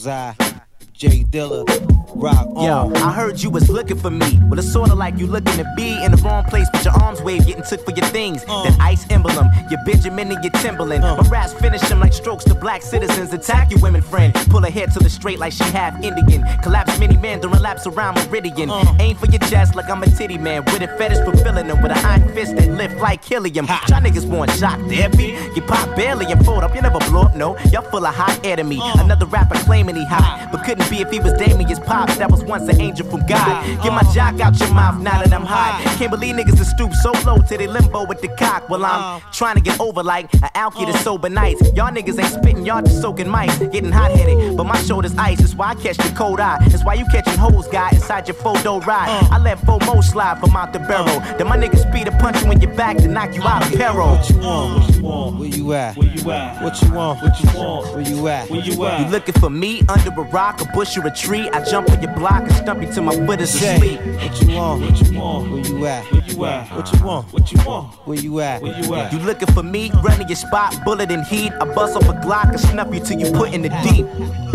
Bullseye, Jay Dilla, rock on. Yo, I heard you was looking for me. Well, it's sorta like you looking to be in the wrong place, but your arms wave getting took for your things. That ice emblem, your Benjamin and your Timberland. My raps finish them like strokes to black citizens. Attack your women friend. Pull her hair till it's straight like she half Indian. Collapse mini man during laps around Meridian. Aim for your chest like I'm a titty man. With a fetish fulfilling them with a iron fist that lift like helium. Y'all niggas want shock therapy. You pop barely and fold up. You never blow up, no. Y'all full of hot air to me. Another rapper claiming he hot, but couldn't be if he was Damien's pops. That was once an angel from God. Get my jock out your mouth now that I'm hot. Can't believe niggas that stoop so low to they limbo with the cock. While I'm trying to get over like an alky to sober nights. Y'all niggas ain't spitting, y'all just soaking mice. Getting hot headed, but my shoulder's ice. That's why I catch the cold eye. That's why you catching hoes, guy, inside your photo ride. I let FOMO slide from out the barrel. Then my niggas speed to punch you in your back to knock you out of peril. What you want? What you want? Where you at? Where you at? What you want? What you want? Where you at? Where you at? You looking for me under a rock, a bush or a tree? I jump on your block and stump you till my foot is asleep. What you want? What you want? Where you at? Where you at? What you want? What you want? Where you at? Where you at? You looking for me? Running your spot, bullet in heat. I bust off a Glock and snuff you till you put in the deep.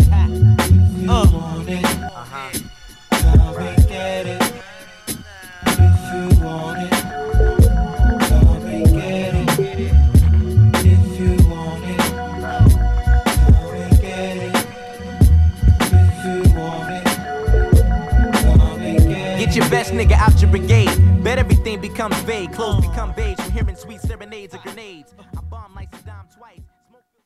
Come and get it. If you want it, come and get it. If you want it, come and get it. If you want it, come and get it. Get your best nigga out your brigade. Bet everything becomes vague. Clothes become beige from hearing sweet serenades or grenades.